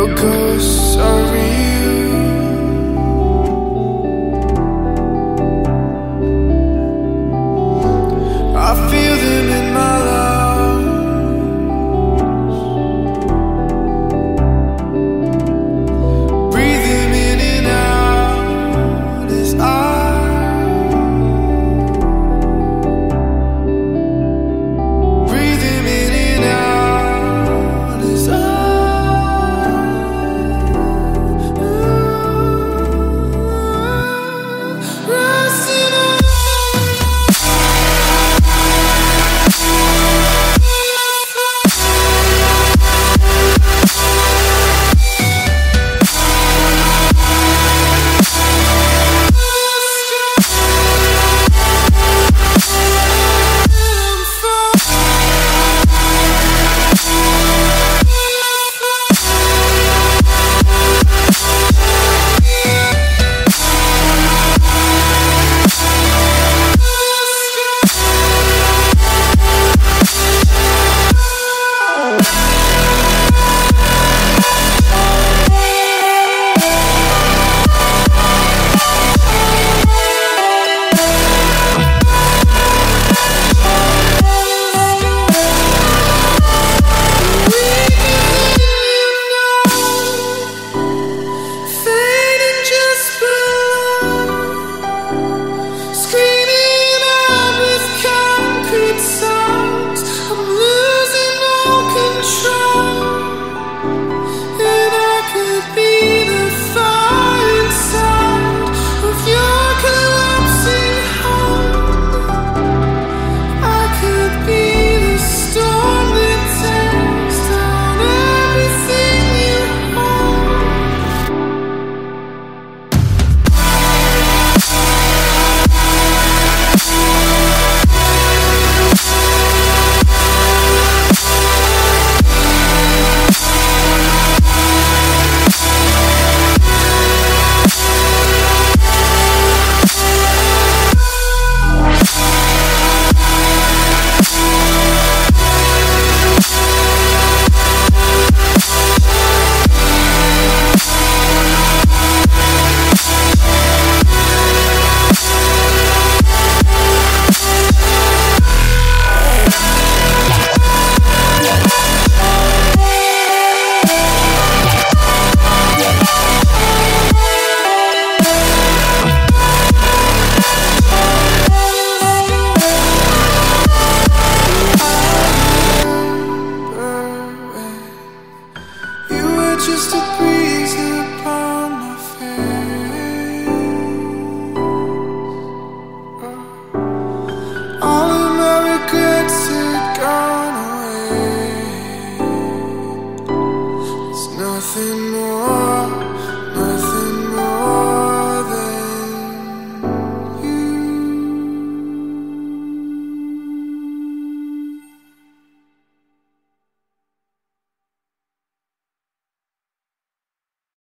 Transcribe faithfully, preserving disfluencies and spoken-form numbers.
Your ghosts are real. I feel them in my lungs. Breathe them in and out as I breathe them in and out as I rising up. Fading just below, screaming out with concrete sounds. I'm losing all control, and I could be the fire inside of your collapsing home. I could be the storm that tears down everything you hold. You were just a breeze upon my face. All of my regrets had gone away. There's nothing more